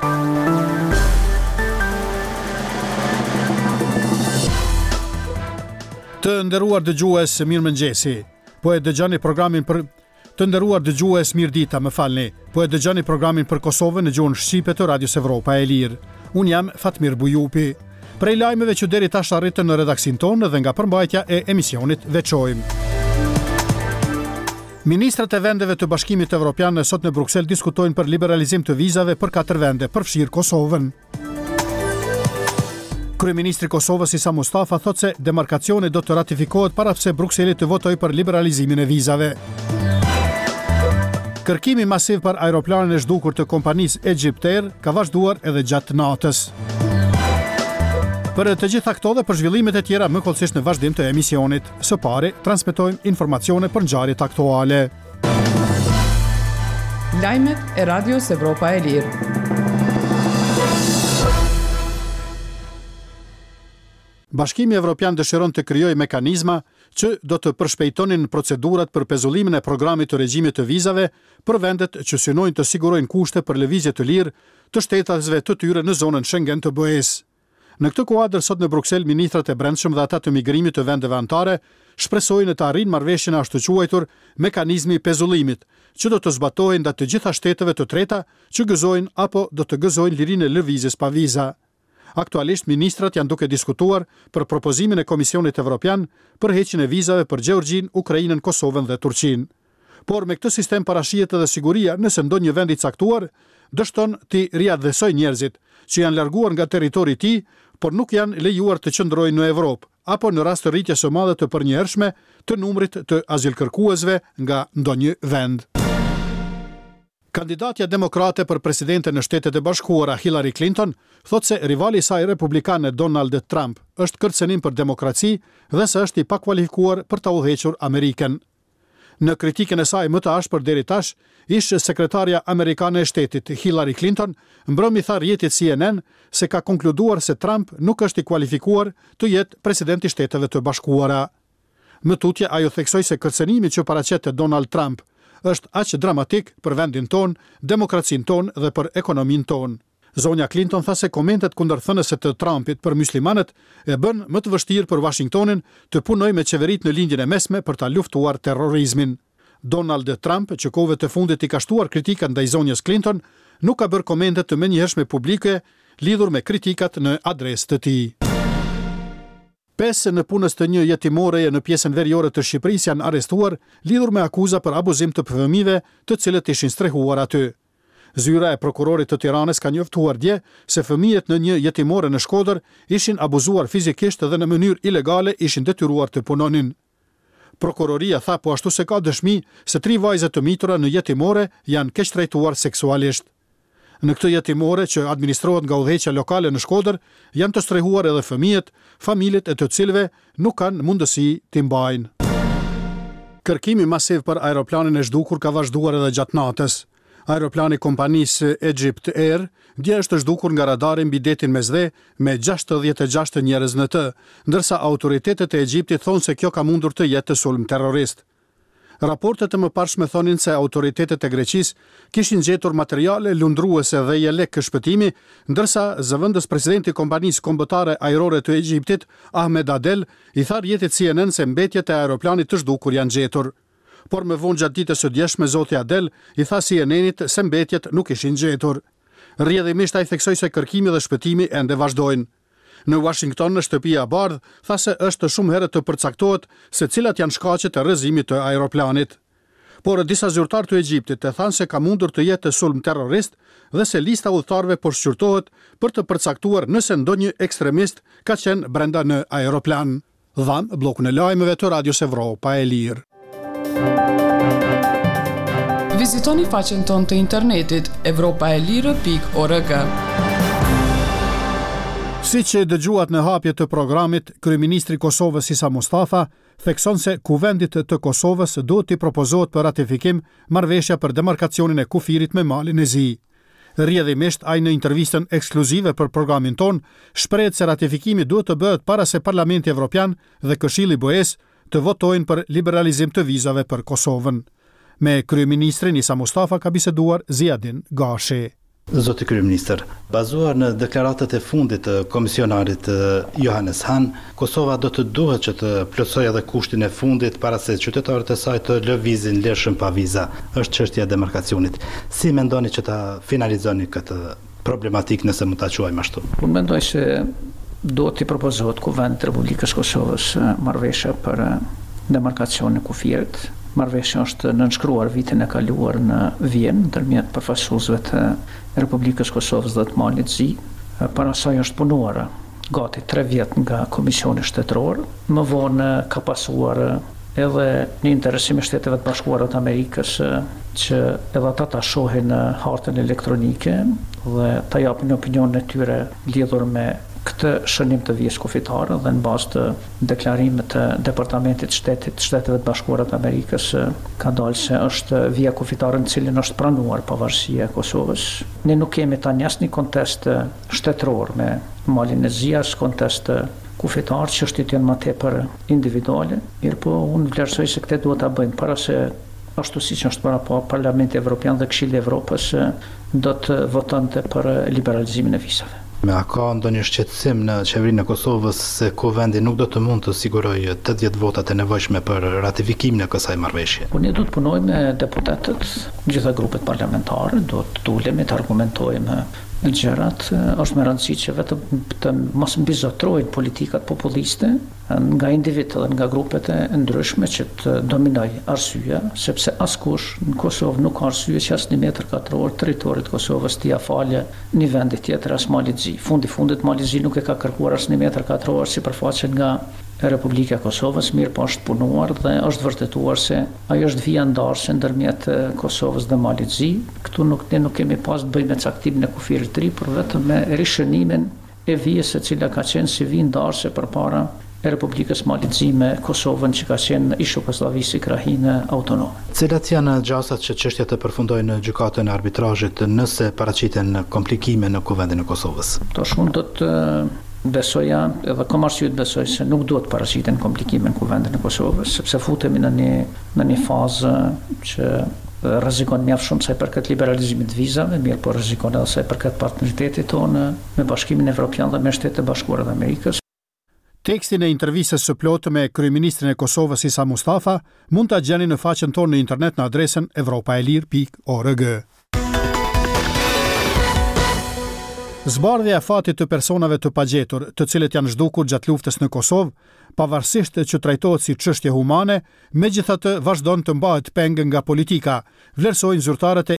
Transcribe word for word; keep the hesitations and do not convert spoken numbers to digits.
Të nderuar dëgjues, mirëmëngjesi. Po e dëgjoni programin për Të nderuar dëgjues, mirëdita, më falni. Po e dëgjoni programin për Kosovën në gjuhën shqipe të Radios Evropa e Lirë. Unë jam Fatmir Bujupi. Prej lajmeve që deri tash arritën në redaksin tonë dhe nga përmbajtja e emisionit veçojmë. Ministrat e vendeve të Bashkimit Evropian sot në Bruksel diskutojnë për liberalizim të vizave për katër vende, përfshirë Kosovën. Kryeministri i Kosovës Isa Mustafa thotë se demarkacioni do të ratifikohet para se Brukseli të votojë për liberalizimin e vizave. Kërkimi masiv për aeroplanin e zhdukur të kompanisë Egypt Air ka vazhduar edhe gjatë natës. Për të gjitha këto dhe për zhvillimet e tjera më kollësisht në vazhdim të emisionit, së pari transmetojmë informacione për ngjarjet aktuale. Lajmet e Radios Evropa e Lirë. Bashkimi Evropian dëshiron të krijojë mekanizma që do të përshpejtonin procedurat për pezullimin e programit të regjimit të vizave për vendet që synojnë të sigurojnë kushte për lëvizje të lirë të shtetësve të tyre në zonën Schengen të B E-s. Në këtë kuadër sot në Bruksel, ministrat e brendshëm dhe ata të migrimit të vendeve anëtare shpresojnë të arrijnë marrëveshjen e ashtu quajtur mekanizmi i pezullimit, që do të zbatohej ndaj të gjitha shteteve të treta që gëzojnë apo do të gëzojnë lirinë e lëvizjes pa viza. Aktualisht, ministrat janë duke diskutuar për propozimin e Komisionit Evropian për heqjen e vizave për Gjeorgjin, Ukrainën, Kosovën dhe Turqinë. Por me këtë sistem parashihet edhe siguria nëse ndonjë vend i caktuar dështon të riadhësoj njerëzit që janë larguar nga territori i tij, por nuk janë lejuar të qëndrojnë në Evropë, apo në rast të rritjes së madhe të përnjëhershme të numrit të azilkërkuesve nga ndonjë vend. Kandidatja demokrate për presidente në Shtetet e Bashkuara Hillary Clinton thotë se rivali i saj republikan Donald Trump është kërcënim për demokraci dhe se është i pakualifikuar për ta udhëhequr Amerikën. Në kritikën e saj më të ashpër deri tash, ish sekretarja amerikane e shtetit Hillary Clinton mbrëmi tha rrjetit C N N se ka konkluduar se Trump nuk është i kualifikuar të jetë president i Shteteve të Bashkuara. Më tutje ajo theksoi se kërcënimi që paraqet Donald Trump është aq dramatik për vendin ton, demokracinë ton dhe për ekonominë ton. Zonja Clinton tha se komentet kundërthënëse të Trumpit për muslimanët e bën më të vështirë për Washingtonin të punojë me qeveritë në lindjen e mesme për ta luftuar terrorizmin. Donald Trump, që kohëve të fundit i ka shtuar kritikat ndaj zonjës Clinton, nuk ka bërë komente të menjëhershme publike lidhur me kritikat në adresë të tij. Pesë në punës të një jetimoreje në pjesën veriore të Shqipërisë janë arrestuar lidhur me akuza për abuzim të fëmijëve të cilët ishin strehuar aty. Zyra e prokurorit të Tiranës ka njoftuar dje se fëmijët në një jetimore në Shkodër ishin abuzuar fizikisht dhe në mënyrë ilegale ishin detyruar të punonin. Prokuroria tha po ashtu se ka dëshmi se tri vajzat të mitura në jetimore janë keq trajtuar seksualisht. Në këtë jetimore që administrohet nga udhëheqja lokale në Shkodër, janë të strehuar edhe fëmijët, familjet e të cilëve nuk kanë mundësi t'i mbajnë. Kërkimi masiv për aeroplanin e zhdukur ka vazhduar edhe gjatë natës. Aeroplani kompanisë Egypt Air dje është zhdukur nga radari mbi detin Mesdhe me gjashtëdhjetë e gjashtë njerëz në të, ndërsa autoritetet e Egjiptit thonë se kjo ka mundur të jetë sulm terrorist. Raportet e mëparshme thonin se autoritetet e Greqisë kishin gjetur materiale lundruese dhe jelek shpëtimi, ndërsa zëvendës presidenti i kompanisë kombëtare ajrore të Egjiptit, Ahmed Adel, i tha rrjetit C N N se mbetjet e aeroplanit të zhdukur janë gjetur. Por më vonë gjatë ditës së djeshme zoti Adel i tha C N N-it se mbetjet nuk ishin gjetur. Rrjedhimisht ai theksoi se kërkimi dhe shpëtimi ende vazhdojnë. Në Washington, në shtëpia e Bardh, tha se është shumë herët të përcaktohet se cilat janë shkaqet e rrëzimit të aeroplanit. Por disa zyrtar të Egjiptit e thanë se ka mundur të jetë sulm terrorist dhe se lista udhëtarëve po shqyrtohet për të përcaktuar nëse ndonjë ekstremist ka qenë brenda në aeroplan. Dham bllokun e lajmeve të Radios Evropa e Lirë. Vizitoni faqen tonë të internetit evropaelire pikë org. Si që dëgjuat në hapje të programit, kryeministri i Kosovës Isa Mustafa thekson se kuvendit të Kosovës duhet t'i propozohet për ratifikim marrëveshja për demarkacionin e kufirit me Malin e Zi. Rrjedhimisht ai në intervistën ekskluzive për programin ton shprehet se ratifikimi duhet të bëhet para se Parlamenti Evropian dhe Këshilli B E-s të votojnë për liberalizim të vizave për Kosovën. Me kryeministrin Isa Mustafa ka biseduar Ziadin Gashi. Zoti Kryeministër, bazuar në deklaratat e fundit të komisionarit Johannes Hahn, Kosova do të duhet që të plotësojë edhe kushtin e fundit para se qytetarët e saj të lëvizin lirshëm pa viza. Është çështja e demarkacionit. Si mendoni që ta finalizoni këtë problematik nëse mund ta quajmë ashtu? Unë mendoj se do t'i propozohet Kuvendit të Republikës Kosovës marrëveshje për demarkacionin e kufirit. Marrëveshja është nënshkruar vitin e kaluar në Vjenë ndërmjet përfaqësuesve të Republikës Kosovës dhe të Malit Zi. Para saj është punuar gati tre vjet nga Komisioni Shtetëror. Më vonë ka pasuar edhe një interesim i Shteteve të Bashkuara të Amerikës që edhe ata ta shohin në hartën elektronike dhe ta japin opinionin e tyre lidhur me këtë shënim të vijës kufitare dhe në bazë të deklarimit të Departamentit Shtetit të Shteteve të Bashkuara të Amerikës ka dalë se është vija kufitare në cilën është pranuar pavarësia e Kosovës. Ne nuk kemi tani asnjë kontest shtetëror me Malin e Zi, as kontest kufitar, çështjet janë më tepër individuale, mirë po unë vlerësoj se këtë duhet ta bëjmë para se ashtu siç është para pa Parlamenti Evropian dhe Këshilli i Evropës do të votonte për liberalizimin e vizave. Me a ka ndonjë shqetësim në qeverinë e Kosovës se Kuvendi nuk do të mund të sigurojë tetëdhjetë votat e nevojshme për ratifikimin e kësaj marrëveshje? Po ne do të punojmë me deputetët, gjitha grupet parlamentare, do të ulemi të argumentojmë gjërat. Është me rëndësi që vetëm të mos mbizotrojnë politikat populiste nga individ dhe nga grupet e ndryshme që të dominoj arsyeja, sepse askush në Kosovë nuk ka arsye që as një metër katror territorit të Kosovës t'i falë një vendi tjetër as Malit Zi. Fundi fundit Mali Zi nuk e ka kërkuar as një metër katror sipërfaqe nga Republika e Kosovës, mirë po është punuar dhe është vërtetuar se ajo është vija ndarëse ndërmjet Kosovës dhe Malit Zi. Këtu nuk ne nuk kemi pas të bëjmë me caktimin e kufirit të ri, por vetëm me rishënimin e vijës e cila ka qenë si vijë ndarëse përpara e Republikës Malit Zi me Kosovën që ka qenë ish Jugosllavisë krahinë autonome. Cilat janë gjasat që çështja të përfundojë në gjykatën e arbitrazhit nëse paraqiten komplikime në Kuvendin e Kosovës? Tash unë do të besoja, edhe kam arsye të besoj se nuk duhet paraqiten komplikime në Kuvendin e Kosovës, sepse futemi në një në një fazë që rrezikon mjaft shumë sa i përket liberalizimit të vizave, mirë po rrezikon edhe sa i përket partneritetit tonë me Bashkimin Evropian dhe me Shtetet e Bashkuara të Amerikës. Tekstin e intervistës së plotë me kryeministrin e Kosovës Isa Mustafa mund ta gjeni në faqen tonë në internet në adresën evropaelir pikë org. Zbardhja e fatit të personave të pagjetur, të cilët janë zhdukur gjatë luftës në Kosovë, pavarësisht që trajtohet si çështje humane, megjithatë vazhdon të mbahet peng nga politika, vlerësojnë zyrtarët e